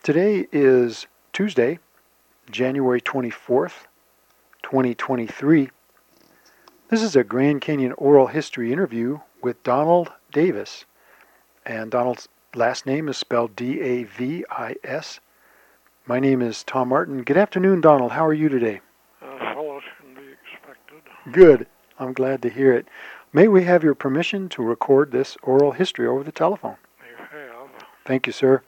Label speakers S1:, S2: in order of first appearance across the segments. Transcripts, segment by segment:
S1: Today is Tuesday, January 24th, 2023. This is a Grand Canyon oral history interview with Donald Davis. And Donald's last name is spelled D-A-V-I-S. My name is Tom Martin. Good afternoon, Donald. How are you today?
S2: As well as can be expected.
S1: Good. I'm glad to hear it. May we have your permission to record this oral history over the telephone?
S2: You have.
S1: Thank you, sir.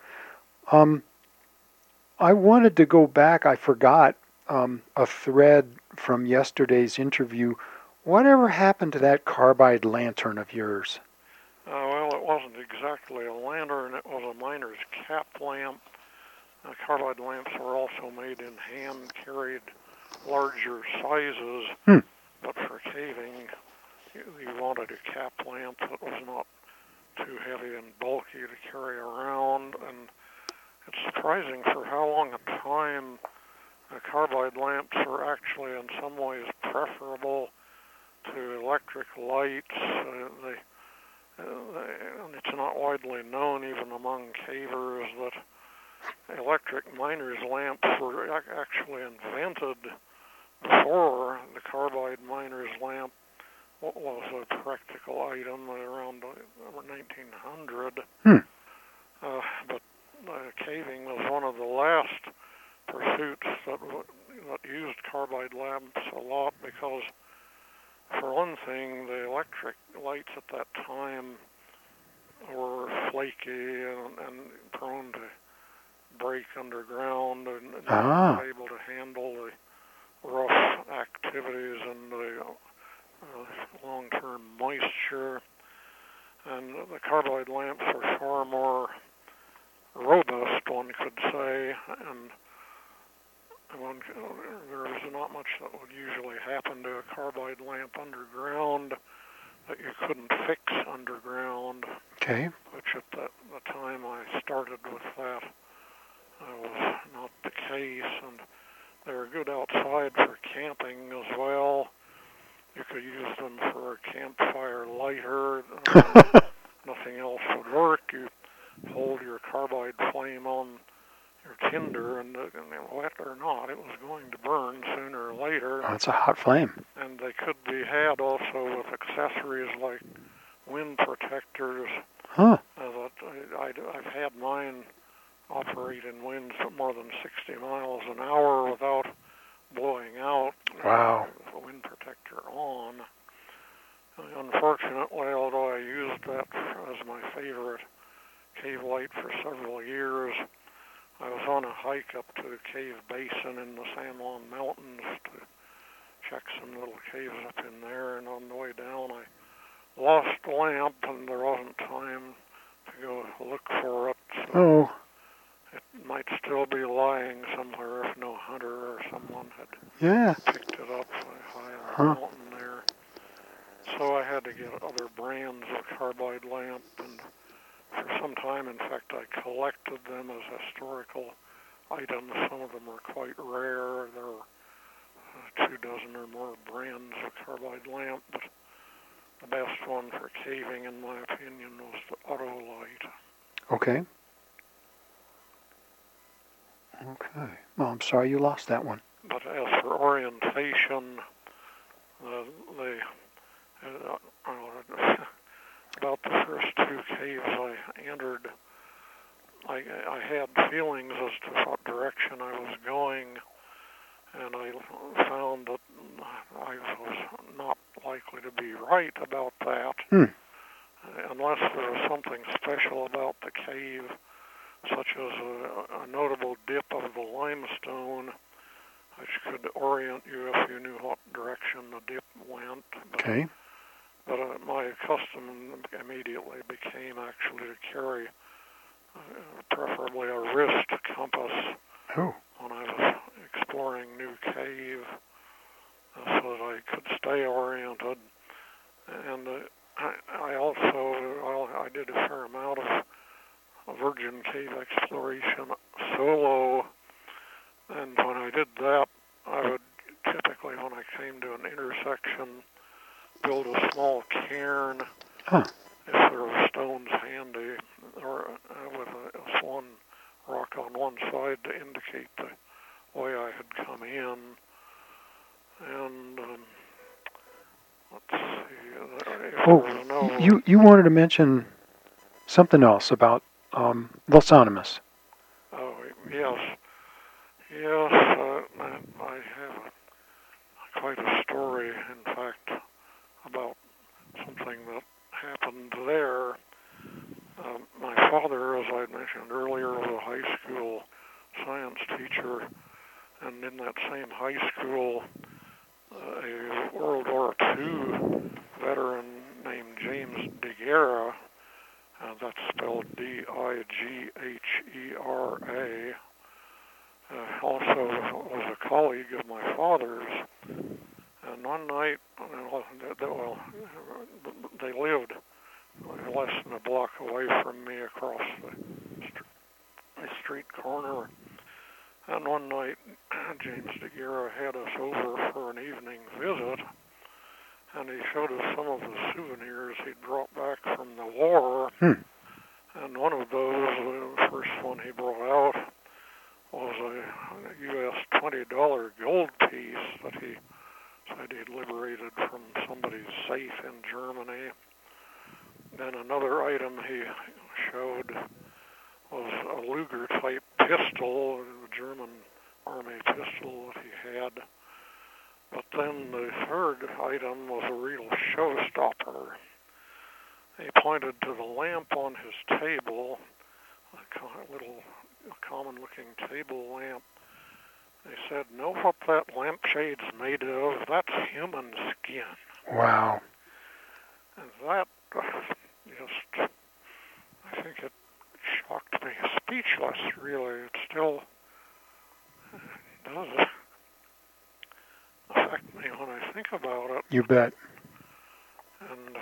S1: I wanted to go back. I forgot a thread from yesterday's interview. Whatever happened to that carbide lantern of yours?
S2: Well, it wasn't exactly a lantern. It was a miner's cap lamp. Carbide lamps were also made in hand-carried, larger sizes. But for caving, you wanted a cap lamp that was not too heavy and bulky to carry around. And it's surprising for how long a time carbide lamps were actually in some ways preferable to electric lights. And it's not widely known even among cavers that electric miner's lamps were actually invented before the carbide miner's lamp was a practical item around 1900. But caving was one of the last pursuits that used carbide lamps a lot because, for one thing, the electric lights at that time were flaky and prone to break underground and not able to handle the rough activities and the long-term moisture. And the carbide lamps were far more robust, one could say, and there was not much that would usually happen to a carbide lamp underground that you couldn't fix underground.
S1: Okay.
S2: Which at the time I started with that was not the case, and they were good outside for camping as well. You could use them for a campfire lighter. Nothing else would work. You hold your carbide flame on your tinder, and wet or not, it was going to burn sooner or later.
S1: That's a hot flame.
S2: And they could be had also with accessories like wind protectors. I've had mine operate in winds of more than 60 miles an hour without blowing out.
S1: Wow.
S2: With a wind protector on. Unfortunately, although I used that as my favorite cave light for several years, I was on a hike up to the cave basin in the San Juan Mountains to check some little caves up in there, and on the way down I lost the lamp, and there wasn't time to go look for it. So it might still be lying somewhere if no hunter or someone had picked it up high on the mountain there. So I had to get other brands of carbide lamp, and for some time, in fact, I collected them as historical items. Some of them were quite rare. There were 2 dozen or more brands of carbide lamp, but the best one for caving, in my opinion, was the Autolite.
S1: Okay. Well, I'm sorry you lost that one.
S2: But as for orientation, about the first 2 caves I entered, I had feelings as to what direction I was going, and I found that I was not likely to be right about that, unless there was something special about the cave, such as a notable dip of the limestone, which could orient you if you knew what direction the dip went. But my custom immediately became actually to carry preferably a wrist compass when I was exploring new cave, so that I could stay oriented. And I did a fair amount of virgin cave exploration solo, and when I did that, I would typically, when I came to an intersection, build a small cairn if there were stones handy, or with one rock on one outside to indicate the way I had come in. And let's see.
S1: You wanted to mention something else about Los Animas.
S2: Oh, yes. Yes, I have quite a story, in fact, about something that happened there. My father, as I mentioned earlier, was a high school science teacher, and in that same high school, a World War II veteran named James DeGuerra, that's spelled D-I-G-H-E-R-A, also was a colleague of my father's. And one night, they lived less than a block away from me across the street corner. And one night, James DeGuerra had us over for an evening visit, and he showed us some of the souvenirs he'd brought back from the war. And one of those, the first one he brought out, was a U.S. $20 gold piece that he said he'd liberated from somebody's safe in Germany. Then another item he showed was a Luger-type pistol, a German Army pistol that he had. But then the third item was a real showstopper. He pointed to the lamp on his table, a little common-looking table lamp. He said, "Know what that lampshade's made of? That's human skin."
S1: Wow.
S2: And that just, I think it shocked me speechless, really. It still does affect me when I think about it.
S1: You bet.
S2: And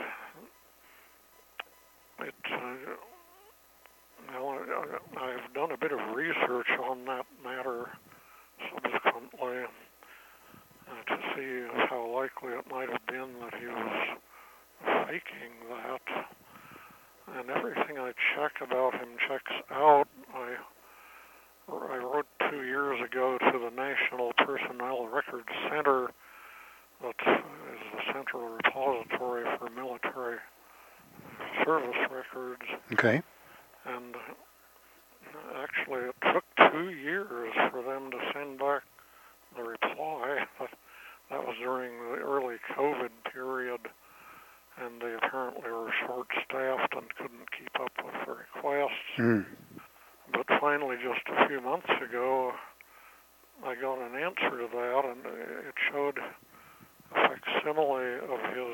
S2: I've done a bit of research on that matter subsequently to see how likely it might have been that he was faking that. And everything I check about him checks out. I wrote 2 years ago to the National Personnel Records Center, that is the central repository for military service records.
S1: Okay.
S2: And actually it took 2 years for them to send back the reply. That was during the early COVID period, and they apparently were short-staffed and couldn't keep up with the requests. But finally, just a few months ago, I got an answer to that, and it showed a facsimile of his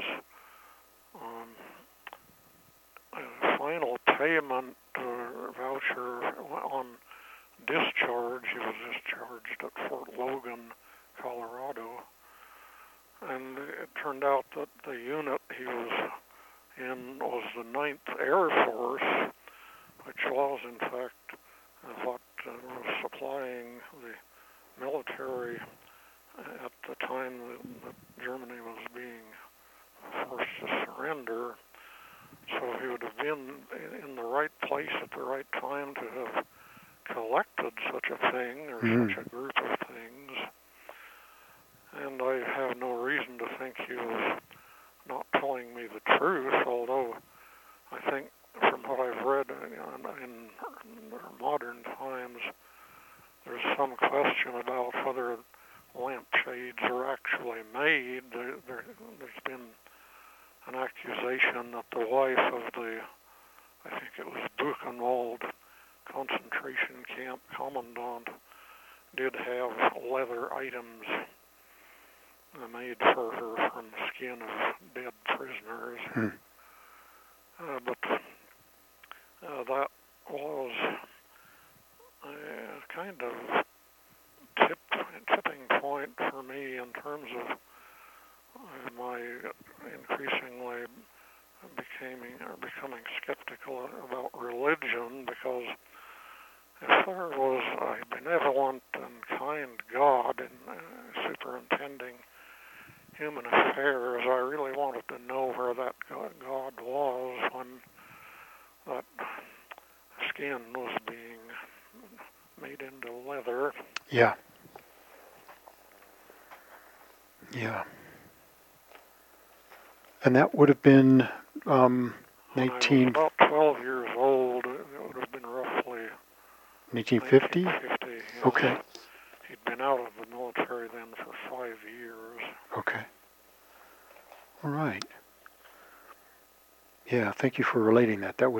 S2: final payment voucher on discharge. He was discharged at Fort Logan, Colorado. And it turned out that the unit he was in was the 9th Air Force, which was, in fact, what was supplying the military at the time that Germany was being forced to surrender. So he would have been in the right place at the right time to have collected such a thing or such a group of things. And I have no reason to think he was not telling me the truth, although I think from what I've read in modern times, there's some question about whether lampshades are actually made. There's been an accusation that the wife of the, I think it was Buchenwald concentration camp commandant, did have leather items made for her from the skin of dead prisoners. But that was a kind of tipping point for me in terms of my increasingly becoming skeptical about religion, because if there was a benevolent and kind God in superintending human affairs, I really wanted to know where that God was when that skin was being made into leather.
S1: Yeah. Yeah. And that would have been
S2: When I was about 12 years old, it would have been roughly
S1: 1950?
S2: 1950. Yes.
S1: Okay.
S2: He'd been out of the military then for 5 years.
S1: Okay. All right. Yeah, thank you for relating that. That would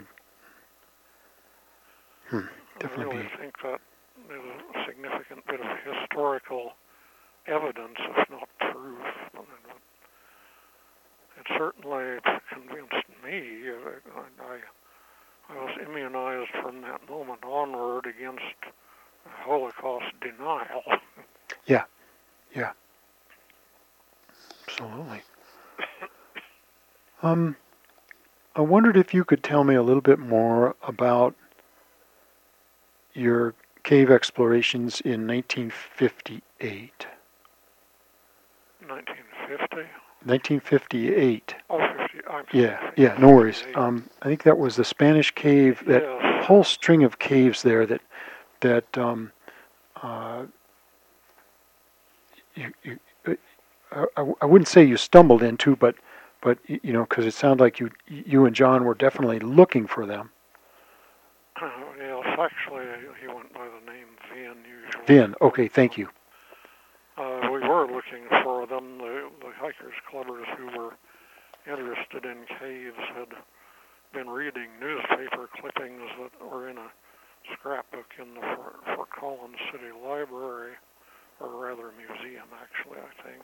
S1: definitely
S2: I really think that is a significant bit of historical evidence, if not proof. It certainly convinced me. I was immunized from that moment onward against Holocaust denial.
S1: Yeah. Yeah. Absolutely. I wondered if you could tell me a little bit more about your cave explorations in 1958.
S2: 1950?
S1: 1958.
S2: Oh, 50.
S1: Yeah, no worries. I think that was the Spanish cave, that
S2: yes.
S1: whole string of caves there that I wouldn't say you stumbled into, but you know, because it sounded like you and John were definitely looking for them.
S2: Yes, actually, he went by the name Vin usually.
S1: Vin, okay, thank you.
S2: We were looking for them. The hikers clubbers who were interested in caves had been reading newspaper clippings that were in a scrapbook in the Fort Collins City Library, or rather museum, actually, I think.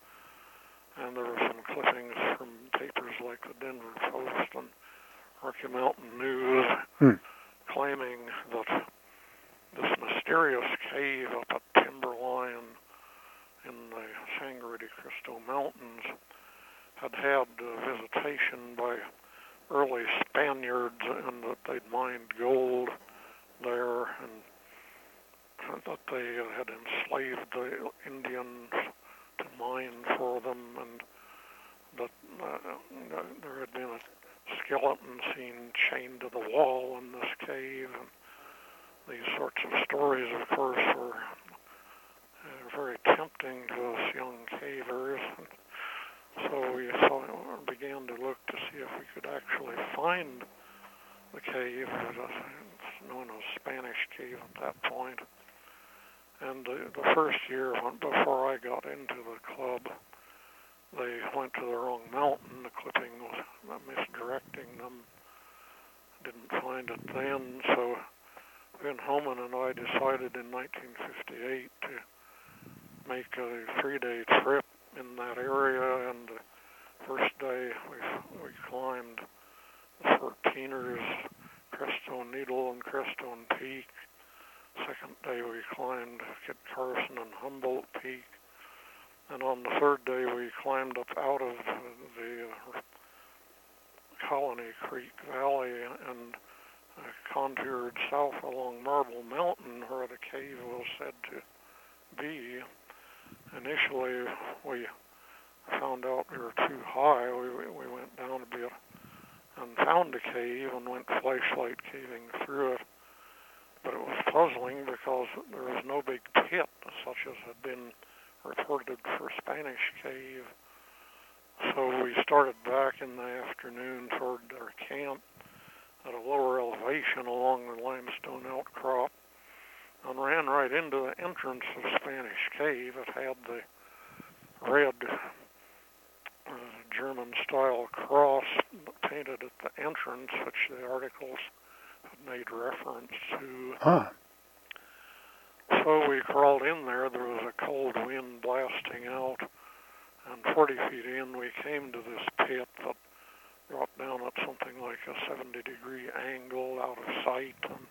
S2: And there were some clippings from papers like the Denver Post and Rocky Mountain News claiming that this mysterious cave up at Timberline in the Sangre de Cristo Mountains had visitation by early Spaniards, and that they'd mined gold there, and that they had enslaved the Indians to mine for them, and that there had been a skeleton seen chained to the wall in this cave. And these sorts of stories, of course, were very tempting to us young cavers. So we began to look to see if we could actually find the cave. It's known as Spanish Cave at that point. And the first year, before I got into the club, they went to the wrong mountain. The clipping was misdirecting them. Didn't find it then, so Vin Homan and I decided in 1958 to make a 3-day trip in that area. And the first day we climbed the 14ers, Crestone Needle and Crestone Peak. Second day we climbed Kit Carson and Humboldt Peak. And on the third day we climbed up out of the Colony Creek Valley and contoured south along Marble Mountain, where the cave was said to be. Initially we found out we were too high. We went down a bit and found the cave and went flashlight caving through it. But it was puzzling because there was no big pit such as had been reported for Spanish Cave. So we started back in the afternoon toward our camp at a lower elevation along the limestone outcrop and ran right into the entrance of Spanish Cave. It had the red German-style cross painted at the entrance, which the articles had made reference to. So we crawled in there. There was a cold wind blasting out, and 40 feet in we came to this pit that dropped down at something like a 70-degree angle out of sight. And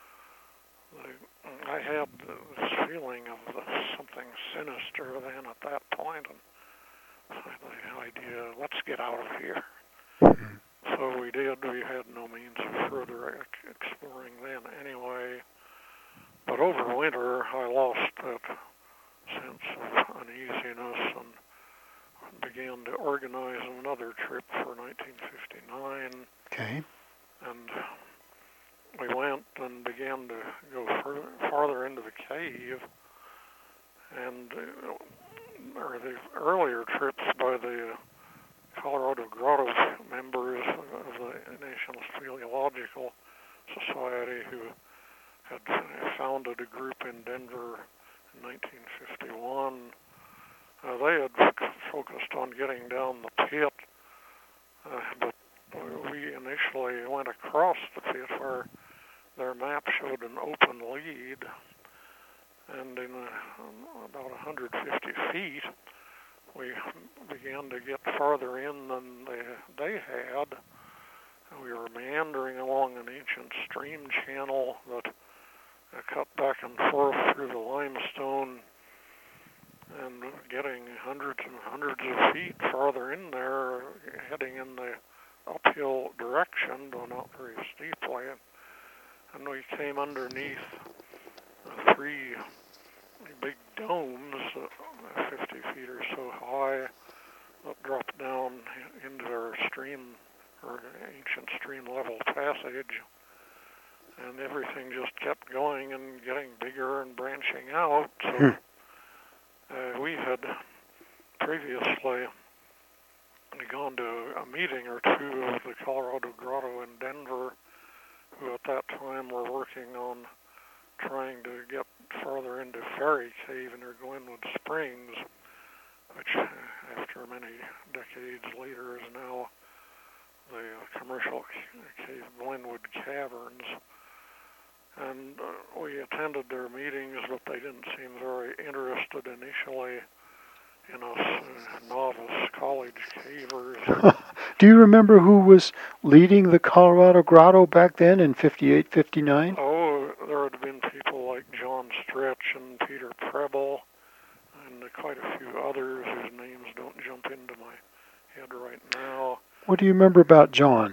S2: I had this feeling of something sinister then at that point, and the idea, let's get out of here. So we did. We had no means of further exploring then anyway. But over winter, I lost that sense of uneasiness and began to organize another trip for 1959.
S1: Okay.
S2: And we went and began to go farther into the cave, and or the earlier trips by the Colorado Grotto members of the National Speleological Society, who had founded a group in Denver in 1951. They had focused on getting down the pit, but we initially went across the pit where their map showed an open lead, and in about 150 feet, we began to get farther in than they had. We were meandering along an ancient stream channel that cut back and forth through the limestone, and getting hundreds and hundreds of feet farther in there, heading in the uphill direction, though not very steeply. And we came underneath 3 big domes, 50 feet or so high, that dropped down into our stream, or ancient stream level passage. And everything just kept going and getting bigger and branching out. So we had previously gone to a meeting or two of the Colorado Grotto in Denver, who at that time were working on trying to get farther into Fairy Cave near Glenwood Springs, which after many decades later is now the commercial cave Glenwood Caverns. And we attended their meetings, but they didn't seem very interested initially in us novice college cavers.
S1: Do you remember who was leading the Colorado Grotto back then in 58, 59?
S2: Oh, there had been people like John Stretch and Peter Preble, and quite a few others whose names don't jump into my head right now.
S1: What do you remember about John?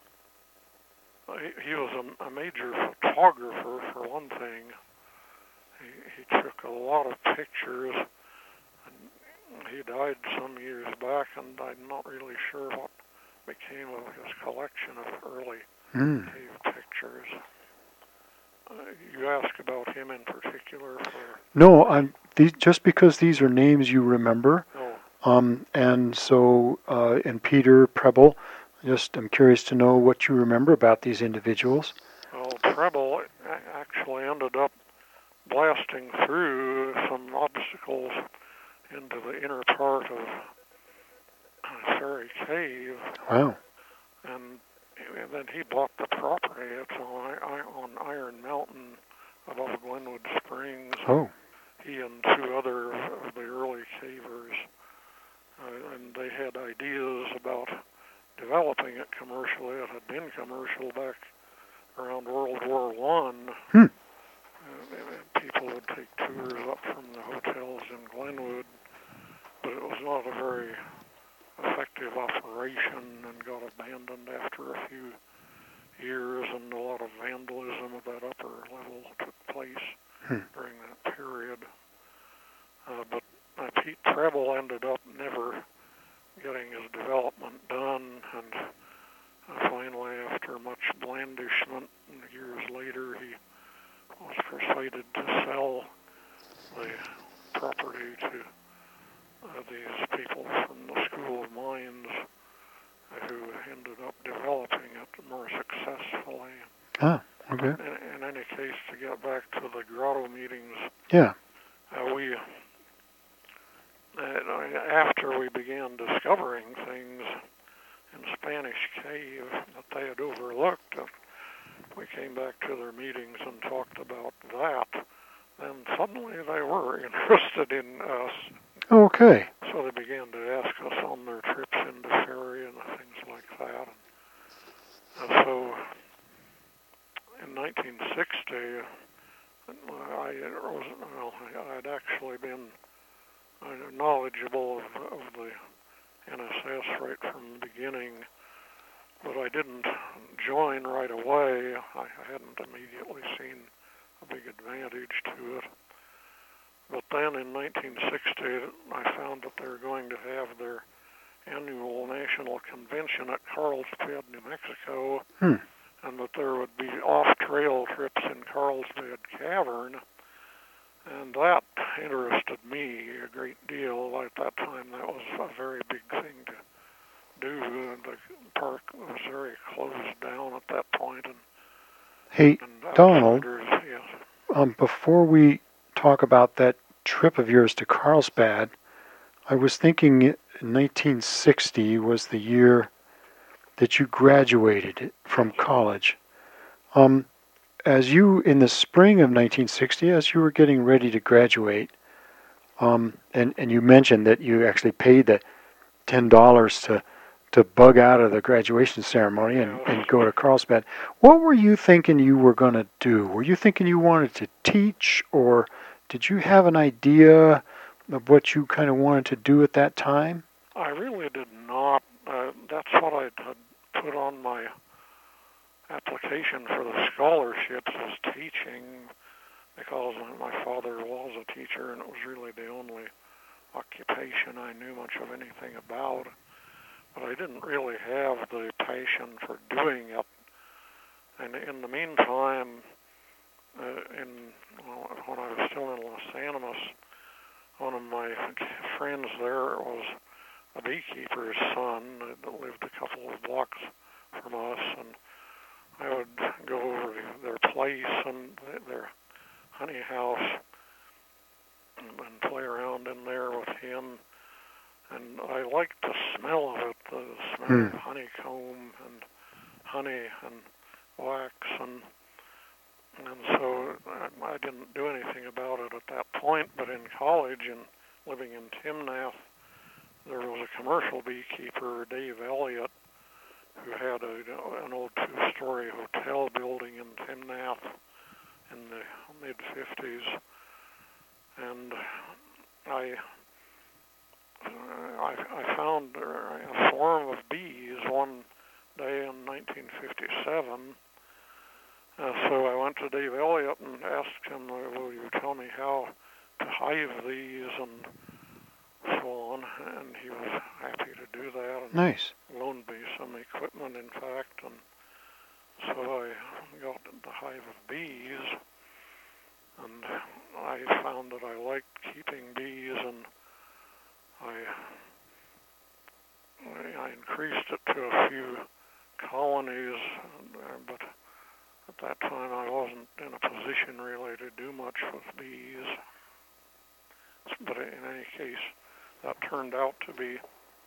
S2: He was a major photographer, for one thing. He took a lot of pictures, and he died some years back, and I'm not really sure what became of his collection of early cave pictures. You asked about him in particular?
S1: No, just because these are names you remember.
S2: Oh.
S1: And so, and Peter Preble, I'm curious to know what you remember about these individuals.
S2: Well, Preble actually ended up blasting through some obstacles into the inner part of Fairy Cave.
S1: Wow.
S2: And then he bought the property. It's on Iron Mountain above Glenwood Springs.
S1: Oh.
S2: He and 2 other of the early cavers. And they had ideas about developing it commercially. It had been commercial back around World War I. People would take tours up from the hotels in Glenwood, but it was not a very effective operation and got abandoned after a few years, and a lot of vandalism of that upper level took place during that period. But Pete Preble ended up never getting his development done, and finally, after much blandishment, years later, he was persuaded to sell the property to these people from the School of Mines, who ended up developing it more successfully.
S1: Ah, okay.
S2: In any case, to get back to the grotto meetings, we after we began discovering things in Spanish Cave that they had overlooked, we came back to their meetings and talked about that. Then suddenly they were interested in us.
S1: Okay.
S2: So they began to ask us on their trips into Fairy and things like that. And so in 1960, I'd actually been knowledgeable of the NSS right from the beginning, but I didn't join right away. I hadn't immediately seen a big advantage to it. But then in 1960, I found that they were going to have their annual national convention at Carlsbad, New Mexico, and that there would be off-trail trips in Carlsbad Cavern.
S1: Hey,
S2: and
S1: Donald,
S2: outsiders. Yes.
S1: before we talk about that trip of yours to Carlsbad, I was thinking 1960 was the year that you graduated from college. Um, as you, in the spring of 1960, as you were getting ready to graduate, and you mentioned that you actually paid the $10 to bug out of the graduation ceremony and go to Carlsbad. What were you thinking you were going to do? Were you thinking you wanted to teach, or did you have an idea of what you kind of wanted to do at that time?
S2: I really did not. That's what I had put on my application for the scholarships, was teaching, because my father was a teacher, and it was really the only occupation I knew much of anything about. But I didn't really have the passion for doing it. And in the meantime, when I was still in Los Animas, one of my friends there was a beekeeper's son that lived a couple of blocks from us, and I would go over to their place and their honey house and play around in there with him. And I liked the smell of it, the smell of honeycomb and honey and wax, and so I didn't do anything about it at that point. But in college and living in Timnath, there was a commercial beekeeper, Dave Elliott, who had an old two-story hotel building in Timnath in the mid-50s, and I found a swarm of bees one day in 1957. So I went to Dave Elliott and asked him, will you tell me how to hive these and so on, and he was happy to do that. And
S1: nice.
S2: Loaned me some equipment, in fact, and so I got the hive of bees, and I found that I liked keeping bees, and I increased it to a few colonies, but at that time I wasn't in a position really to do much with bees. But in any case, that turned out to be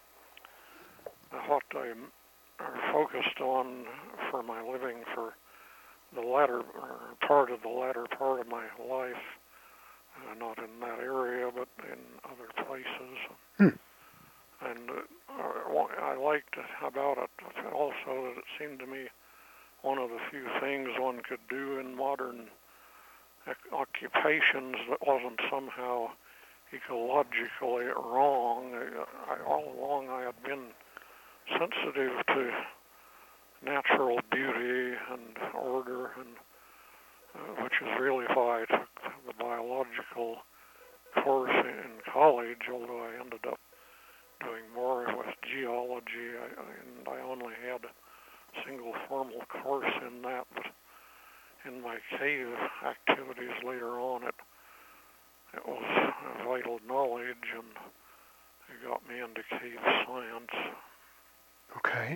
S2: what I focused on for my living for the latter part of my life. Not in that area, but in other places. And I liked about it also that it seemed to me one of the few things one could do in modern occupations that wasn't somehow ecologically wrong. All along I had been sensitive to natural beauty and order, and which is really why I took the biological course in college, although I ended up doing more with geology, and I only had a single formal course in that, but in my cave activities later on, it was vital knowledge, and it got me into cave science.
S1: Okay.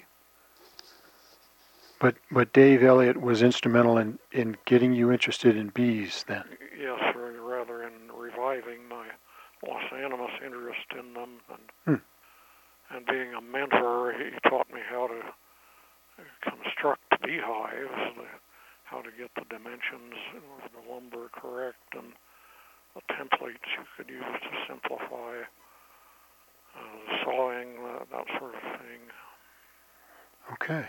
S1: But Dave Elliott was instrumental in getting you interested in bees then?
S2: Yes, or rather in reviving my Los Animas interest in them, and being a mentor, he taught me how to construct beehives, how to get the dimensions of the lumber correct, and the templates you could use to simplify sawing, that sort of thing.
S1: Okay.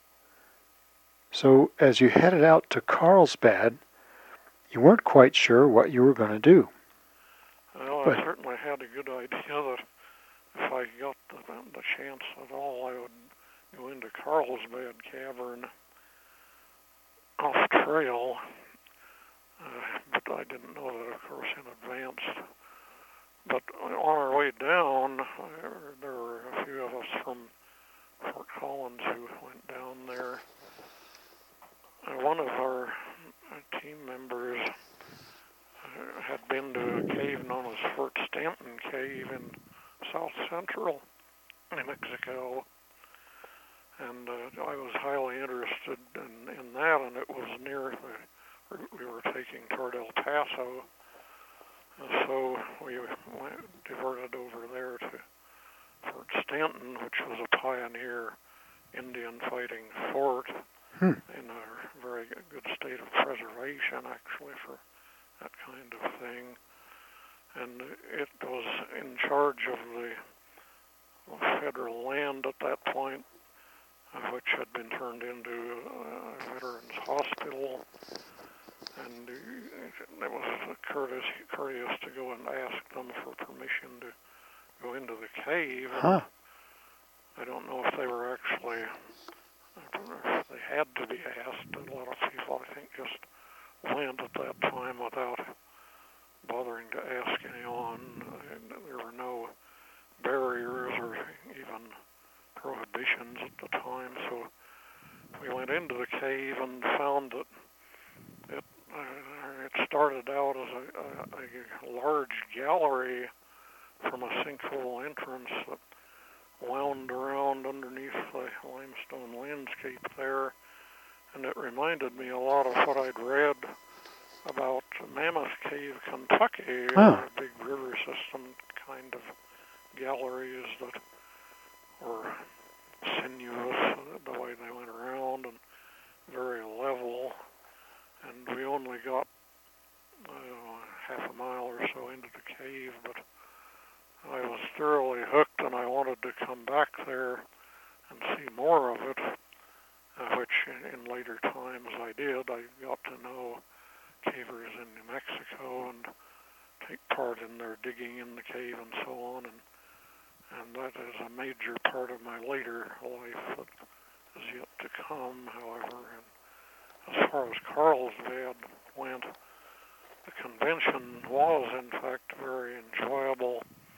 S1: So as you headed out to Carlsbad, you weren't quite sure what you were going to do.
S2: Well, I certainly had a good idea that if I got the chance at all, I would go into Carlsbad Cavern off trail, but I didn't know that, of course, in advance. But on our way down, there were a few of us from Fort Collins who went down there. One of our team members had been to a cave known as Fort Stanton Cave in south central New Mexico, and I was highly interested in that, and it was near the route we were taking toward El Paso. So we diverted over there to Fort Stanton, which was a pioneer Indian fighting fort in a very good state of preservation, actually, for that kind of thing. And it was in charge of the federal land at that point, which had been turned into a veterans hospital. And it was courteous to go and ask them for permission to go into the cave.
S1: Huh.
S2: I don't know if they were actually, if they had to be asked. A lot of people, I think, just went at that time without bothering to ask anyone. And there were no barriers or even prohibitions at the time. So we went into the cave and found that it started out as a large gallery from a sinkhole entrance that wound around underneath the limestone landscape there, and it reminded me a lot of what I'd read about Mammoth Cave, Kentucky, a big river system kind of galleries that were sinuous the way they went around and very level. And we only got half a mile or so into the cave, but I was thoroughly hooked, and I wanted to come back there and see more of it, which in later times I did. I got to know cavers in New Mexico and take part in their digging in the cave and so on, and that is a major part of my later life that is yet to come, however. And as far as Carlsbad went, the convention was, in fact, very enjoyable,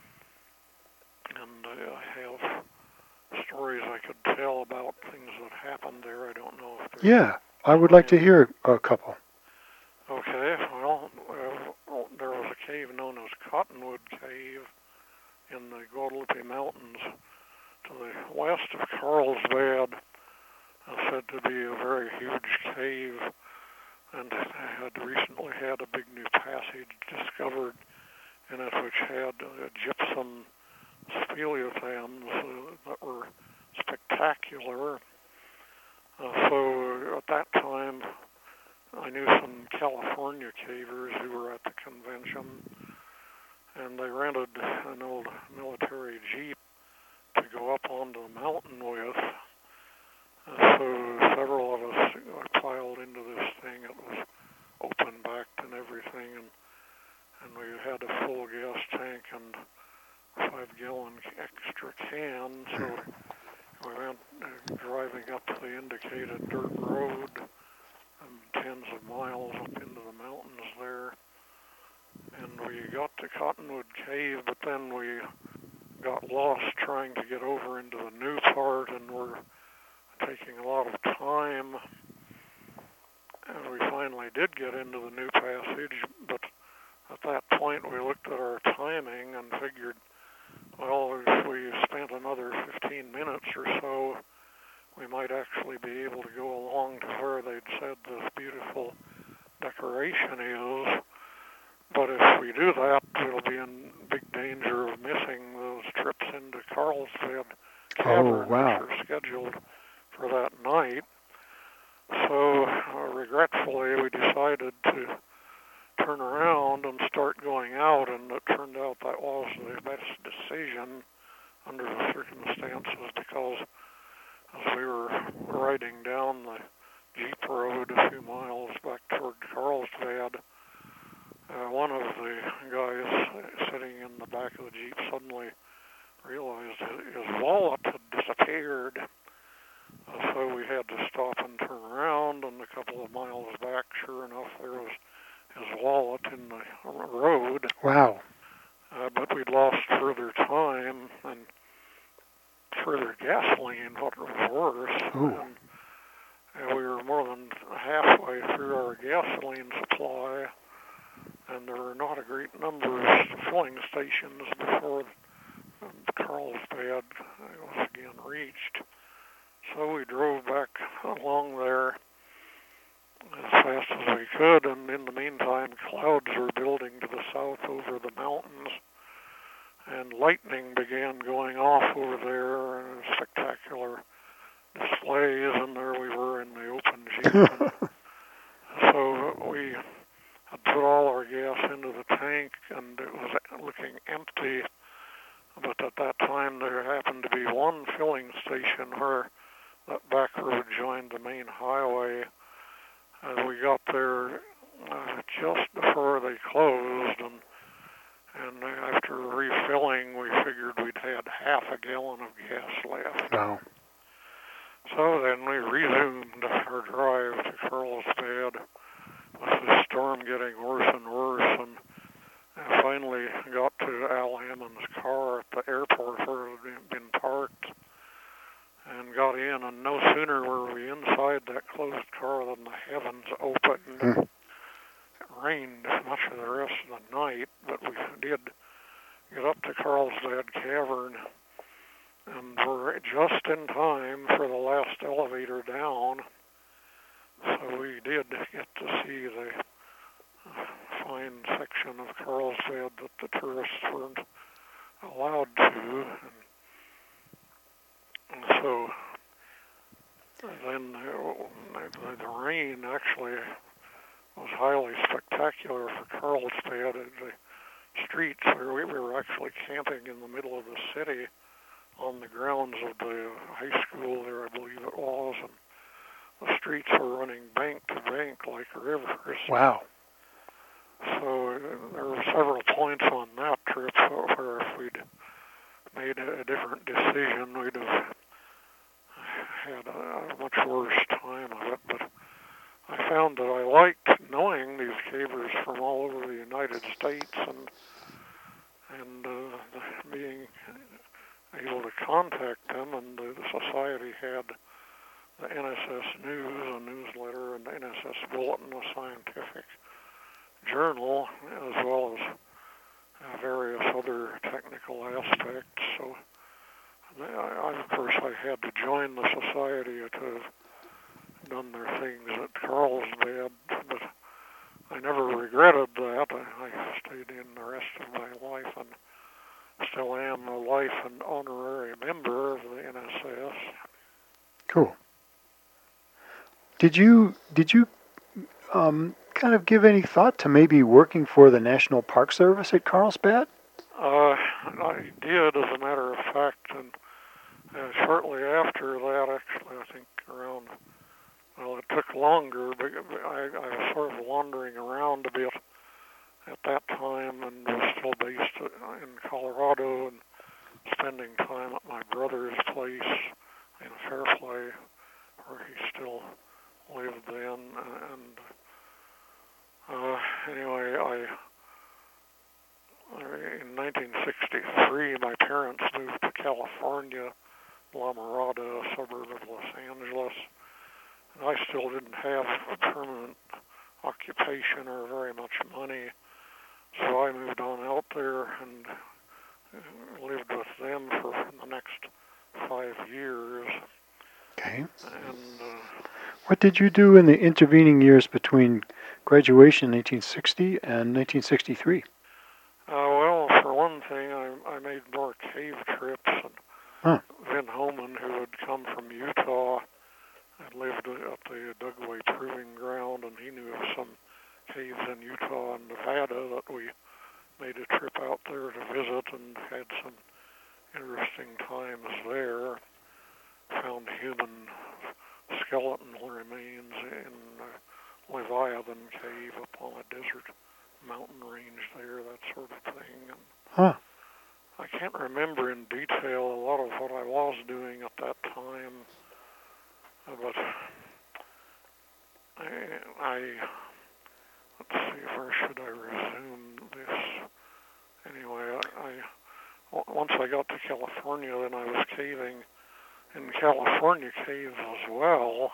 S2: and I have stories I could tell about things that happened there. I don't know if there's...
S1: Yeah, I would like to hear a couple.
S2: Okay, well, there was a cave known as Cottonwood Cave in the Guadalupe Mountains to the west of Carlsbad, said to be a very huge cave, and it had recently had a big new passage discovered in it which had gypsum speleothems that were spectacular. So at that time, I knew some California cavers who were at the convention, and they rented an old military jeep to go up onto the mountain with. So several of us piled into this thing. It was open-backed and everything, and we had a full gas tank and 5-gallon extra can. So we went driving up the indicated dirt road, tens of miles up into the mountains there, and we got to Cottonwood Cave, but then we got lost trying to get over into the new part, and were taking a lot of time, and we finally did get into the new passage, but at that point we looked at our timing and figured, well, if we spent another 15 minutes or so, we might actually be able to go along to where they'd said this beautiful decoration is. But if we do that, we'll be in big danger of missing those trips into Carlsbad Cavern, which are scheduled for that night. So regretfully, we decided to turn around and start going out, and it turned out that was the best decision under the circumstances, because as we were riding down the Jeep road a few miles back toward Carlsbad, one of the guys sitting in the back of the Jeep suddenly realized his wallet had disappeared. So we had to stop and turn around, and a couple of miles back, sure enough, there was his wallet in the road.
S1: Wow.
S2: But we'd lost further time and further gasoline, what was worse. And we were more than halfway through our gasoline supply, and there were not a great number of filling stations before Carlsbad was again reached. So we drove back along there as fast as we could, and in the meantime, clouds were building to the south over the mountains, and lightning began going off over there, and spectacular displays, and there we were in the open Jeep. And so we had put all our gas into the tank, and it was looking empty, but at that time there happened to be one filling station where that back road joined the main highway, and we got there just before they closed, and after refilling, we figured we'd had half a gallon of gas left.
S1: Wow.
S2: So then we resumed our drive to Carlsbad with the storm getting worse and worse, and finally got to Al Hammond's car at the airport where it had been parked, and got in, and no sooner were we inside that closed car than the heavens opened. It rained much of the rest of the night, but we did get up to Carlsbad Cavern, and were just in time for the last elevator down. So we did get to see the fine section of Carlsbad that the tourists weren't allowed to. And so then the rain actually was highly spectacular for Carlsbad. The streets where we were actually camping in the middle of the city on the grounds of the high school there, I believe it was, and the streets were running bank to bank like rivers.
S1: Wow.
S2: So there were several points on that trip where if we'd made a different decision, we'd have had a much worse time of it. But I found that I liked knowing these cavers from all over the United States, and being able to contact them, and the Society had the NSS News, a newsletter, and the NSS Bulletin, a scientific journal, as well as various other technical aspects. So, of course, I had to join the Society to have done their things at Carlsbad, but I never regretted that. I stayed in the rest of my life and still am a life and honorary member of the NSS.
S1: Cool. Did you kind of give any thought to maybe working for the National Park Service at Carlsbad?
S2: I did, as a matter of fact, and shortly after that, actually, I think around, well, it took longer, but I was sort of wandering around a bit at that time, and was still based in Colorado and spending time at my brother's place in Fairplay, where he still lived then. And anyway, in 1963, my parents moved to California, La Mirada, a suburb of Los Angeles, and I still didn't have a permanent occupation or very much money. So I moved on out there and lived with them for the next 5 years.
S1: Okay.
S2: And
S1: what did you do in the intervening years between graduation in 1960 and 1963?
S2: Well, for one thing, I made more cave trips, and Vin Homan, who had come from Utah, had lived at the Dugway Proving Ground, and he knew of some caves in Utah and Nevada that we made a trip out there to visit and had some interesting times there. Found human skeleton remains in Leviathan Cave up on a desert mountain range there, that sort of thing. And I can't remember in detail a lot of what I was doing at that time, but let's see, where should I resume this? Anyway, once I got to California, then I was caving in California caves as well.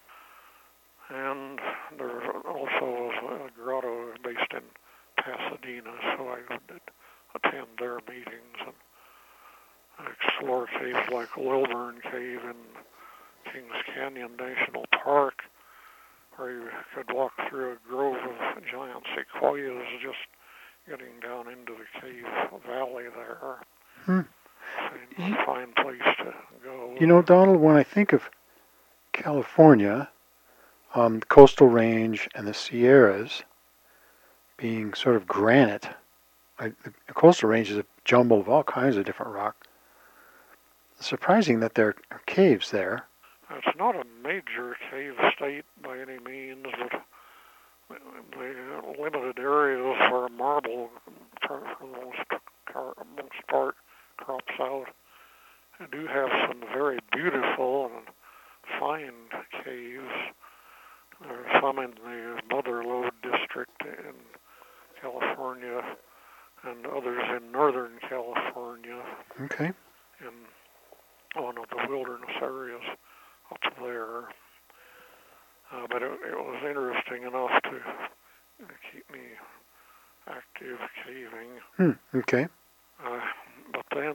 S2: And there also was a grotto based in Pasadena, so I would attend their meetings and explore caves like Lilburn Cave in Kings Canyon National Park, where you could walk through a grove of giant sequoias just getting down into the cave valley there. And a fine place to go.
S1: You know, Donald, when I think of California, the coastal range and the Sierras being sort of granite, the coastal range is a jumble of all kinds of different rock. It's surprising that there are caves there.
S2: It's not a major cave state by any means, but the limited areas where marble, for the most part, crops out, do have some very beautiful and fine caves. There are some in the Mother Lode district in California and others in northern California.
S1: Okay.
S2: In one of the wilderness areas up there. But it was interesting enough to keep me active caving.
S1: Okay.
S2: But then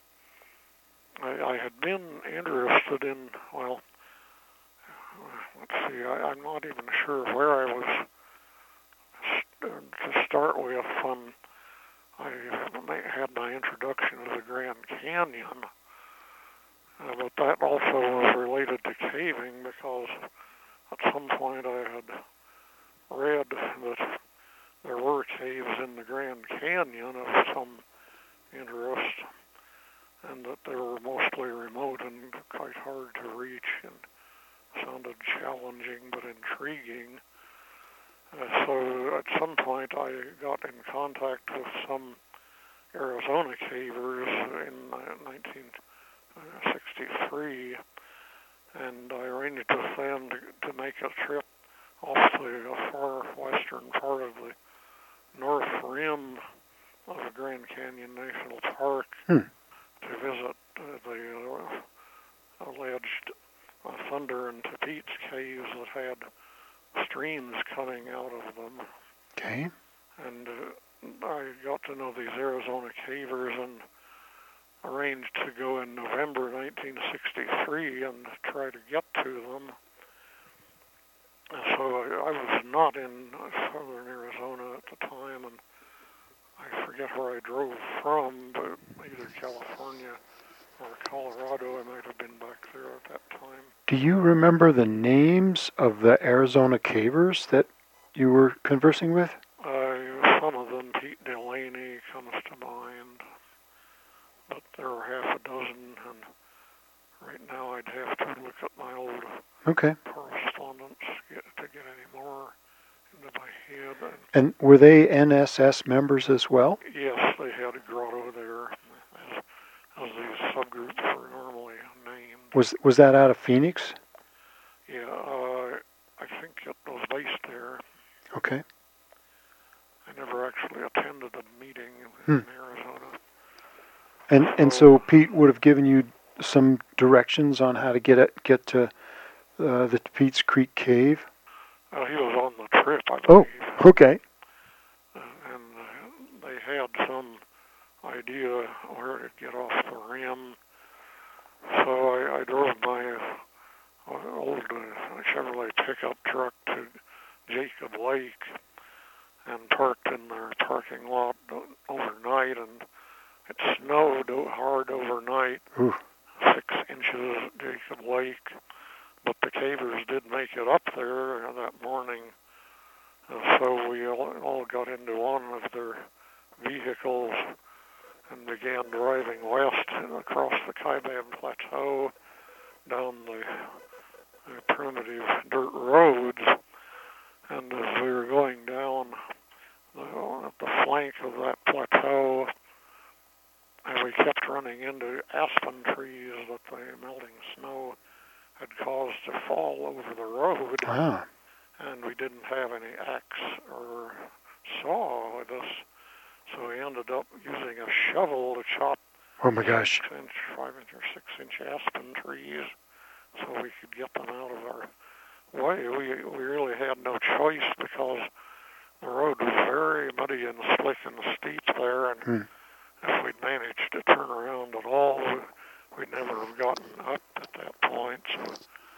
S2: I had been interested in, well, let's see, I'm not even sure where I was to start with when I had my introduction to the Grand Canyon. But that also was related to caving because at some point I had read that there were caves in the Grand Canyon of some interest, and that they were mostly remote and quite hard to reach and sounded challenging but intriguing. So at some point I got in contact with some Arizona cavers in 1963, and I arranged with them to make a trip off the far western part of the north rim of the Grand Canyon National Park to visit the alleged Thunder and Tapeats caves that had streams coming out of them.
S1: Okay.
S2: And I got to know these Arizona cavers and arranged to go in November 1963 and try to get to them. So I was not in southern Arizona at the time, and I forget where I drove from, but either California or Colorado. I might have been back there at that time.
S1: Do you remember the names of the Arizona cavers that you were conversing with?
S2: Some of them, Pete Delaney comes to mind, but there were half a dozen, and right now I'd have to look at my old correspondence to get any more into my head.
S1: And were they NSS members as well?
S2: Yes, they had a grotto there, as these subgroups were normally named.
S1: Was that out of Phoenix?
S2: Yeah, I think it was based there.
S1: Okay.
S2: I never actually attended a meeting in Arizona.
S1: And so Pete would have given you some directions on how to get to the Tapeats Creek Cave?
S2: He was on the trip, I believe.
S1: Oh, okay.
S2: And they had some idea where to get off the rim. So I drove my old Chevrolet pickup truck to Jacob Lake and parked in their parking lot overnight, and it snowed hard overnight, 6 inches at Jacob Lake, but the cavers did make it up there that morning, so we all got into one of their vehicles and began driving west across the Kaibab Plateau down the primitive dirt roads, and as we were going down the flank of that plateau, and we kept running into aspen trees that the melting snow had caused to fall over the road.
S1: Ah.
S2: And we didn't have any axe or saw with us, so we ended up using a shovel to chop
S1: 6-inch,
S2: 5-inch or 6-inch aspen trees so we could get them out of our way. We really had no choice because the road was very muddy and slick and steep there, and if we'd managed to turn around at all, we'd never have gotten up at that point. So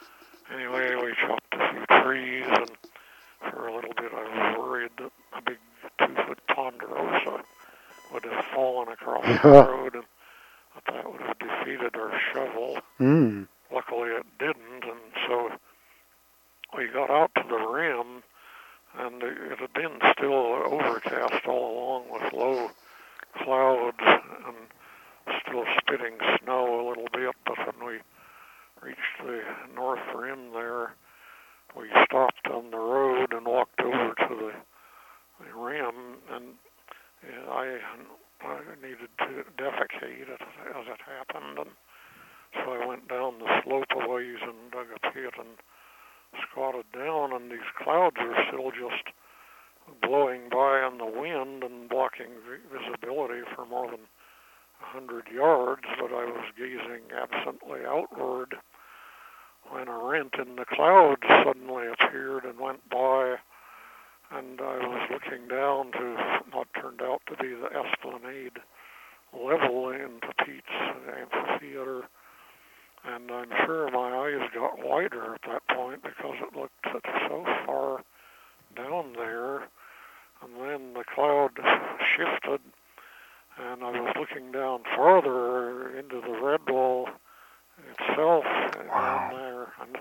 S2: Anyway, we chopped a few trees, and for a little bit I was worried that a big 2-foot ponderosa would have fallen across the road, and that would have defeated our shovel. Luckily it didn't, and so we got out to the rim, and it had been still overcast all along with low clouds and still spitting snow a little bit, but when we reached the north rim there, we stopped on the road and walked over to the rim, and I needed to defecate as it happened, and so I went down the slope a ways and dug a pit and squatted down, and these clouds were still just blowing by in the wind and blocking visibility for more than 100 yards, but I was gazing absently outward when a rent in the clouds suddenly appeared and went by, and I was looking down to what turned out to be the Esplanade level into Pete's amphitheater, and I'm sure my eyes got wider at that point because it looked so far down there, and then the cloud shifted, and I was looking down farther into the red wall itself down there, and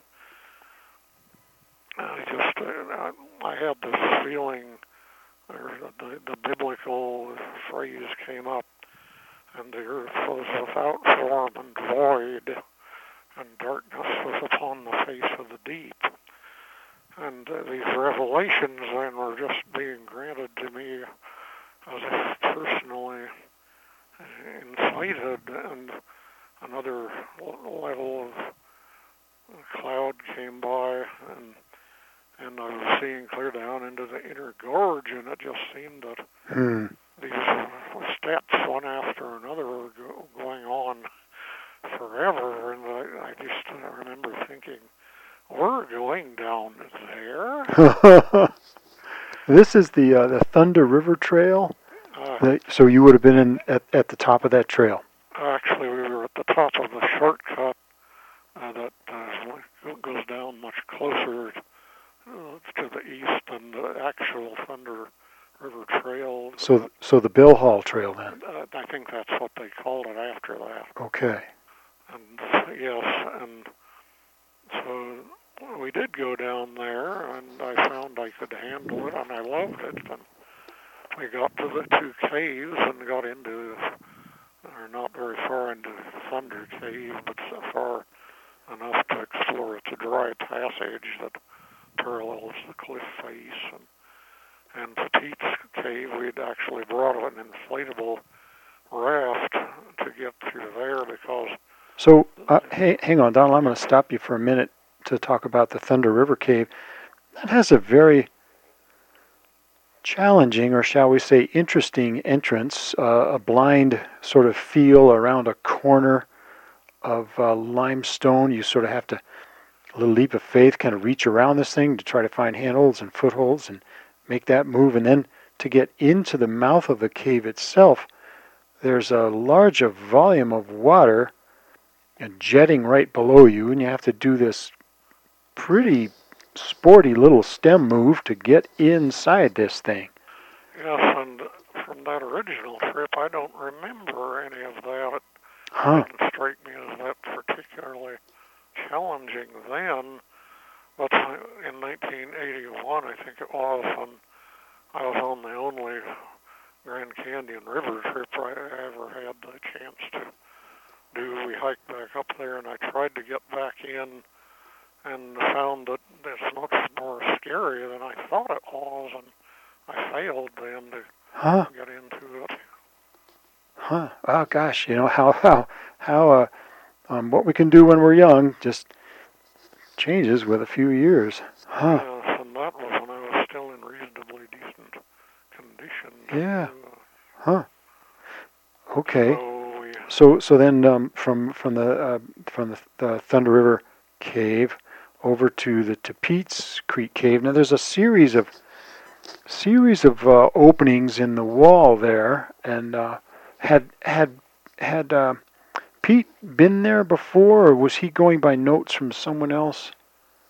S2: I had this feeling, or the biblical phrase came up, and the earth was without form and void, and darkness was upon the face of the deep. And these revelations then were just being granted to me as if personally incited, and another level of cloud came by, and I was seeing clear down into the inner gorge, and it just seemed that these steps, one after another, were going on forever, and I just remember thinking, we're going down there.
S1: This is the Thunder River Trail? So you would have been at the top of that trail?
S2: Actually, we were at the top of the shortcut that goes down much closer to the east than the actual Thunder River Trail.
S1: So the Bill Hall Trail then?
S2: I think that's what they called it after that.
S1: Okay.
S2: And yes, and so we did go down there, and I found I could handle it, and I loved it. And we got to the two caves and got into, or not very far into Thunder Cave, but so far enough to explore it's a dry passage that parallels the cliff face. And to Pete's Cave, we'd actually brought an inflatable raft to get through there because...
S1: So, hey, hang on, Donald, I'm going to stop you for a minute to talk about the Thunder River Cave. That has a very challenging, or shall we say interesting entrance, a blind sort of feel around a corner of limestone. You sort of have to, a little leap of faith, kind of reach around this thing to try to find handholds and footholds and make that move. And then to get into the mouth of the cave itself, there's a large volume of water jetting right below you, and you have to do this pretty sporty little stem move to get inside this thing.
S2: Yes, and from that original trip, I don't remember any of that. It didn't strike me as that particularly challenging then, but in 1981, I think it was, when I was on the only Grand Canyon River trip I ever had the chance to do. We hiked back up there, and I tried to get back in and found that it's much more scary than I thought it was, and I failed then to get into it.
S1: Oh gosh, you know how what we can do when we're young just changes with a few years.
S2: Yes, and that was when I was still in reasonably decent condition.
S1: Yeah. Okay. So then from the Thunder River Cave over to the Pete's Creek Cave. Now there's a series of openings in the wall there, and had Pete been there before, or was he going by notes from someone else?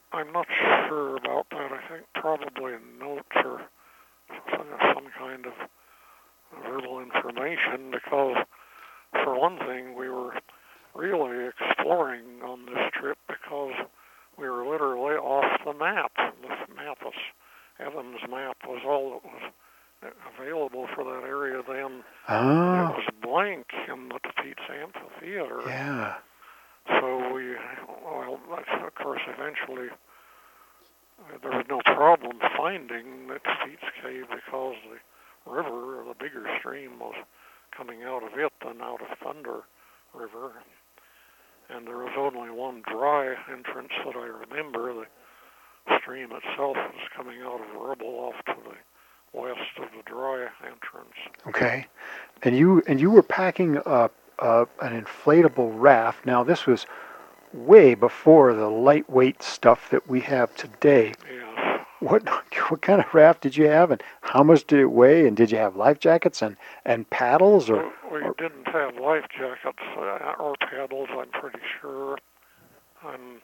S2: I'm not sure about that. I think probably notes or some kind of verbal information, because for one thing, we were really exploring on this trip because we were literally off the map. This map was, Evans map was all that was available for that area then.
S1: Oh.
S2: It was blank in the Tapeats Amphitheater.
S1: Yeah.
S2: So of course, eventually there was no problem finding the Tapeats Cave because the river, or the bigger stream, was coming out of it than out of Thunder River. And there was only one dry entrance that I remember. The stream itself was coming out of rubble off to the west of the dry entrance.
S1: Okay. And you were packing an inflatable raft. Now, this was way before the lightweight stuff that we have today.
S2: Yes.
S1: What kind of raft did you have, and how much did it weigh, and did you have life jackets and paddles?
S2: We didn't have life jackets or paddles, I'm pretty sure. And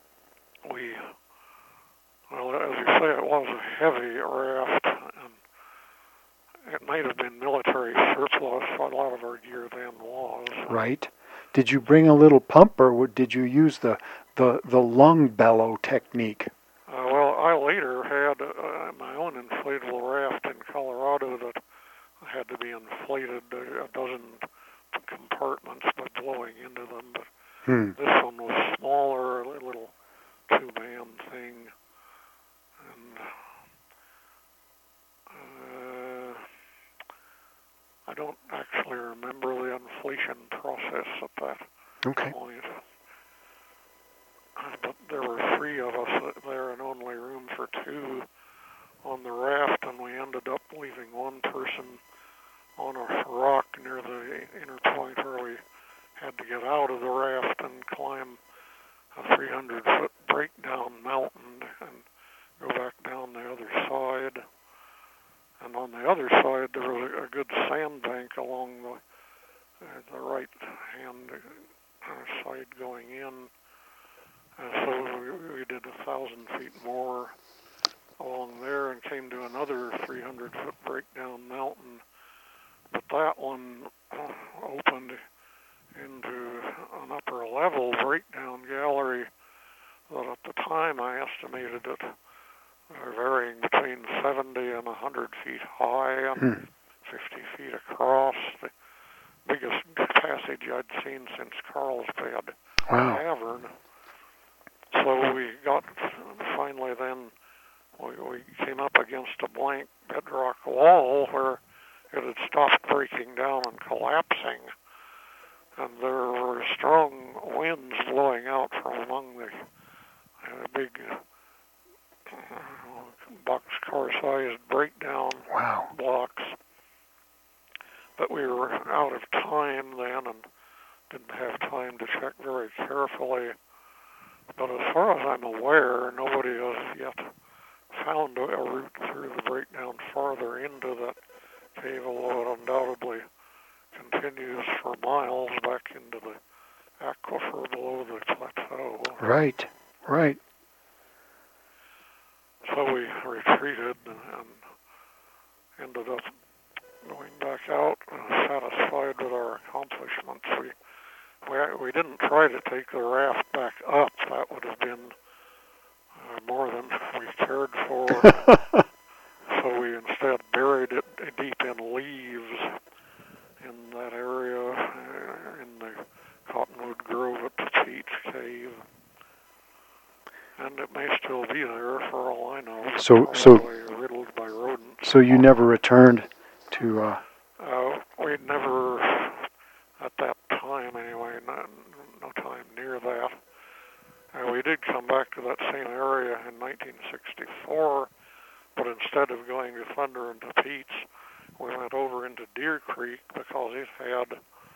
S2: well, as you say, it was a heavy raft, and it might have been military surplus. A lot of our gear then was.
S1: Right. Did you bring a little pump, or did you use the lung bellow technique?
S2: Well, I later had my own inflatable raft in Colorado that had to be inflated a dozen compartments by blowing into them. But this one was smaller, a little two-man thing. And I don't actually remember the inflation process at that point. But there were three of us there and only room for two on the raft, and we ended up leaving one person on a rock near the inner point where we had to get out of the raft and climb a 300-foot breakdown mountain and go back down the other side. And on the other side, there was a good sandbank along the right-hand side going in. And so we did 1,000 feet more along there and came to another 300-foot breakdown mountain. But that one opened into an upper level breakdown gallery that at the time I estimated it varying between 70 and 100 feet high and 50 feet across. The biggest passage I'd seen since Carlsbad Cavern. So we got, finally then, we came up against a blank bedrock wall where it had stopped breaking down and collapsing. And there were strong winds blowing out from among the big boxcar-sized breakdown blocks. But we were out of time then and didn't have time to check very carefully. But as far as I'm aware, nobody has yet found a route through the breakdown farther into that cave, although it undoubtedly continues for miles back into the aquifer below the plateau.
S1: Right.
S2: So we retreated and ended up going back out satisfied with our accomplishments. We didn't try to take the raft back up. That would have been more than we cared for. So we instead buried it deep in leaves in that area, in the Cottonwood Grove at Tapeats Cave. And it may still be there for all I know.
S1: So
S2: riddled by rodents.
S1: So you never returned to...
S2: We never, at that time anyway, no time near that. We did come back to that same area in 1964, but instead of going to Thunder and Tapeats, we went over into Deer Creek because it had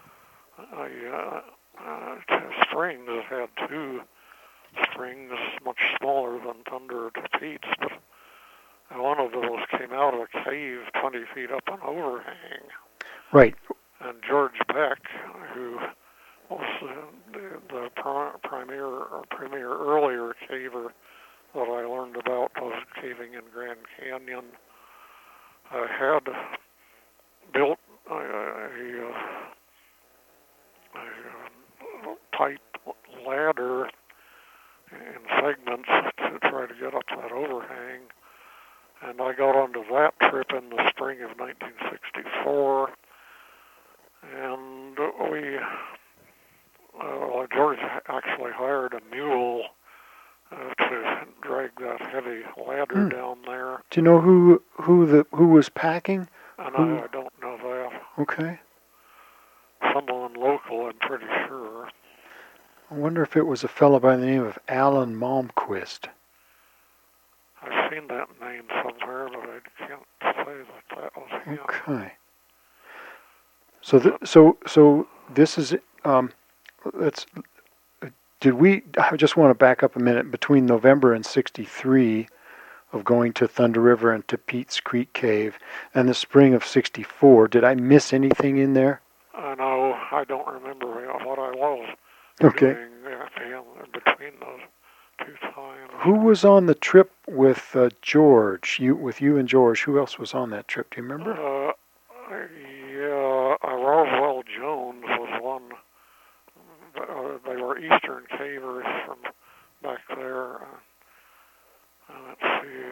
S2: springs. It had two springs much smaller than Thunder or Tapeats, but one of those came out of a cave 20 feet up an overhang.
S1: Right.
S2: And George Beck, who was the premier earlier caver that I learned about was caving in Grand Canyon. I had built a tight ladder in segments to try to get up that overhang, and I got onto that trip in the spring of 1964, and George actually hired a mule to drag that heavy ladder down there.
S1: Do you know who was packing?
S2: And I don't know that.
S1: Okay.
S2: Someone local, I'm pretty sure.
S1: I wonder if it was a fellow by the name of Alan Malmquist.
S2: I've seen that name somewhere, but I can't say that was him.
S1: Okay. So this is I just want to back up a minute. Between November and 63 of going to Thunder River and to Pete's Creek Cave and the spring of 64, did I miss anything in there?
S2: No, I don't remember what I was
S1: doing
S2: between those two times.
S1: Who was on the trip with George? You and George. Who else was on that trip? Do you remember?
S2: Roswell Jones was one. They were Eastern cavers from back there. Let's see,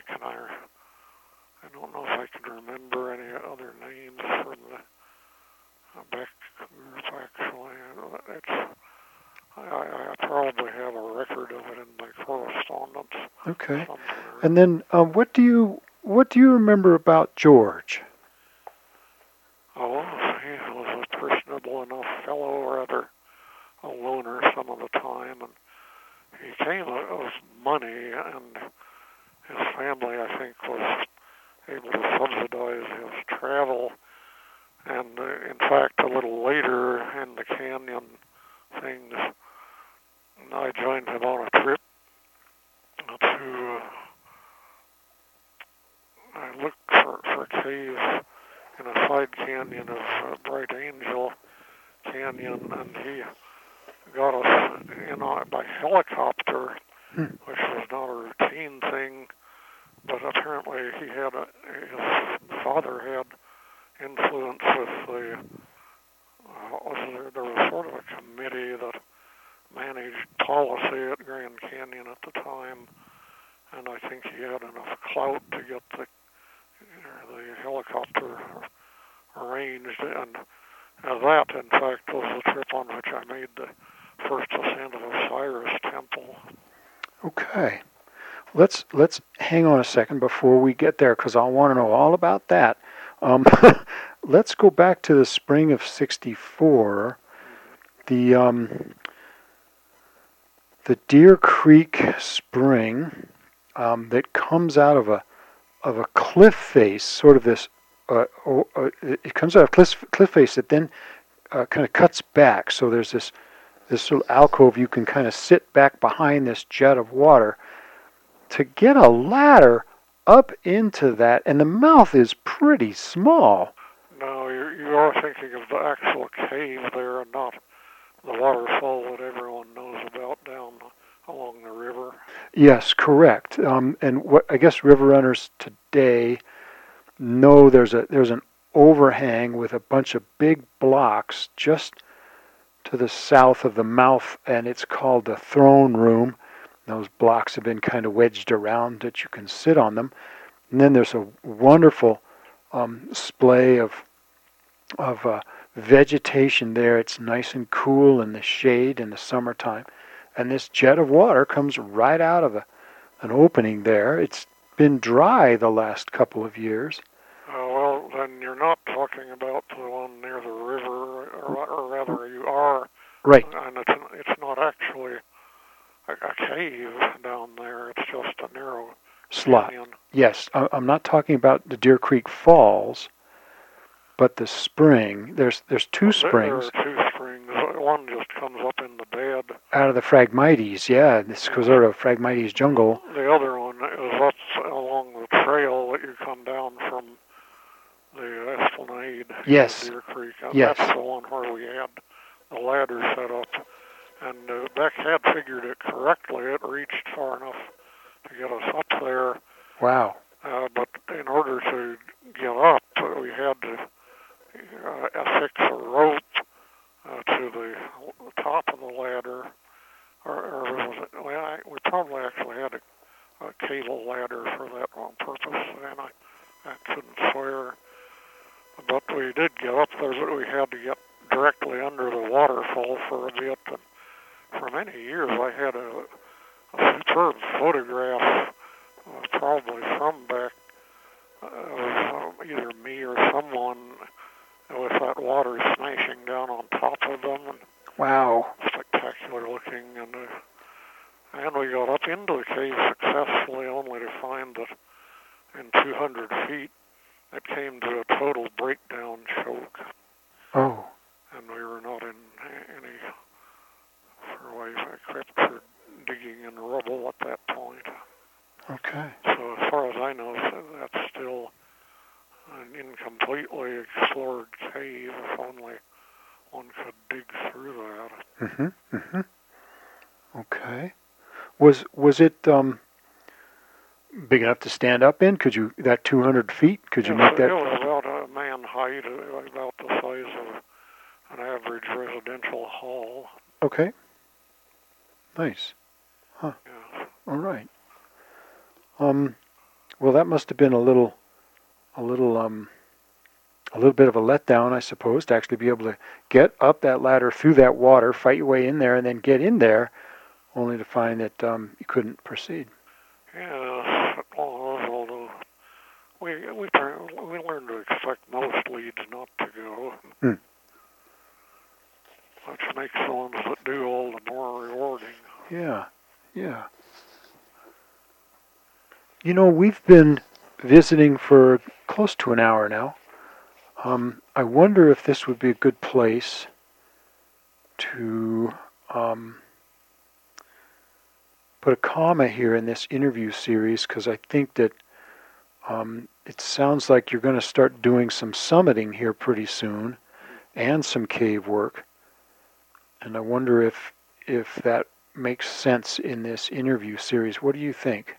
S2: I don't know if I can remember any other names from the back group, actually. I probably have a record of it in my correspondence.
S1: Okay.
S2: Somewhere.
S1: And then what do you remember about George?
S2: Oh, he was a personable enough fellow, or rather a loner some of the time, and he came with money, and his family, I think, was able to subsidize his travel. And in fact, a little later in the canyon things, I joined him on a trip to I looked for caves in a side canyon of Bright Angel Canyon, and he got us in by helicopter, which was not a routine thing, but apparently his father had influence with there was sort of a committee that managed policy at Grand Canyon at the time, and I think he had enough clout to get the helicopter arranged, and that, in fact, was the trip on which I made the first ascent of Osiris Temple.
S1: Okay. Let's hang on a second before we get there, because I want to know all about that. Let's go back to the spring of 64. The Deer Creek Spring that comes out of a cliff face, sort of this. It comes out of cliff face that then kind of cuts back. So there's this little alcove. You can kind of sit back behind this jet of water to get a ladder up into that, and the mouth is pretty small.
S2: No, you are thinking of the actual cave there, and not the waterfall that everyone knows about down along the river.
S1: Yes, correct. And what I guess river runners today know, there's an overhang with a bunch of big blocks just to the south of the mouth, and it's called the throne room. Those blocks have been kind of wedged around that you can sit on them. And then there's a wonderful splay of vegetation there. It's nice and cool in the shade in the summertime. And this jet of water comes right out of an opening there. It's been dry the last couple of years.
S2: Well, then you're not talking about the one near the river, or rather you are.
S1: Right.
S2: And it's not actually a cave down there. It's just a narrow
S1: slot.
S2: Canyon.
S1: Yes, I'm not talking about the Deer Creek Falls, but the spring. There's two springs.
S2: There are two springs. One just comes up in the bed.
S1: Out of the Phragmites, yeah. This sort of Phragmites jungle.
S2: The other one is up along the trail that you come down from the Esplanade.
S1: Yes.
S2: Deer Creek.
S1: Yes.
S2: That's the one where we had the ladder set up. And Beck had figured it correctly. It reached far enough to get us up there.
S1: Wow.
S2: But in order to get up, we had to affix a rope to the top of the ladder, or was it, well, we probably actually had a cable ladder for that purpose, and I couldn't swear. But we did get up there, but we had to get directly under the waterfall for a bit. And for many years, I had a superb photograph, probably from back of either me or someone with that water smashing down on top of them. And
S1: wow.
S2: Spectacular looking. And we got up into the cave successfully, only to find that in 200 feet, it came to a total breakdown choke.
S1: Oh.
S2: And we were not in any fairway equipped for digging in the rubble at that point.
S1: Okay.
S2: So as far as I know, that's still an incompletely explored cave, if only one could dig through that.
S1: Mm-hmm. Mm-hmm. Okay. Was it big enough to stand up in? Could you, that 200 feet, could you make that?
S2: It was about a man height, about the size of an average residential hall.
S1: Okay. Nice. Huh.
S2: Yeah.
S1: All right. Well, that must have been a little bit of a letdown, I suppose, to actually be able to get up that ladder through that water, fight your way in there, and then get in there, only to find that you couldn't proceed.
S2: Yeah, although we learned to expect most leads not to go, which makes the ones that do all the more rewarding.
S1: Yeah, yeah. You know, we've been visiting for close to an hour now. I wonder if this would be a good place to put a comma here in this interview series, because I think that it sounds like you're going to start doing some summiting here pretty soon and some cave work. And I wonder if that makes sense in this interview series. What do you think?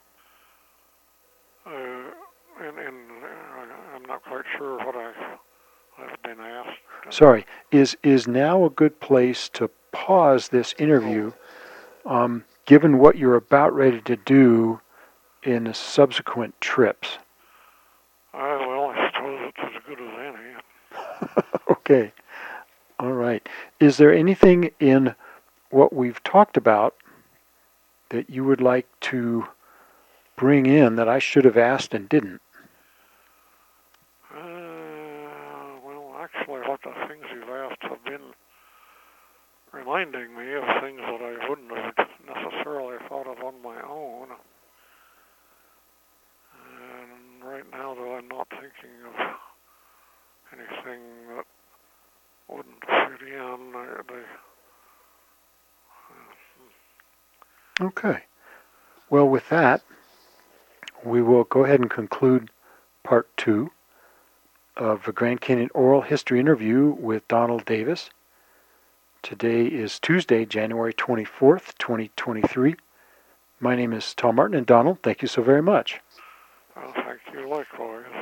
S2: I'm not quite sure what I've been asked.
S1: Sorry, is now a good place to pause this interview, given what you're about ready to do in the subsequent trips?
S2: Well, I suppose it's as good as any.
S1: Okay. All right. Is there anything in what we've talked about that you would like to bring in that I should have asked and didn't?
S2: Well, actually, what the things you've asked have been reminding me of things that I wouldn't have necessarily thought of on my own. And right now, though, I'm not thinking of anything that wouldn't fit in.
S1: Okay. Well, with that, we will go ahead and conclude part 2 of the Grand Canyon Oral History Interview with Donald Davis. Today is Tuesday, January 24th, 2023. My name is Tom Martin, and Donald, thank you so very much.
S2: Well, thank you likewise.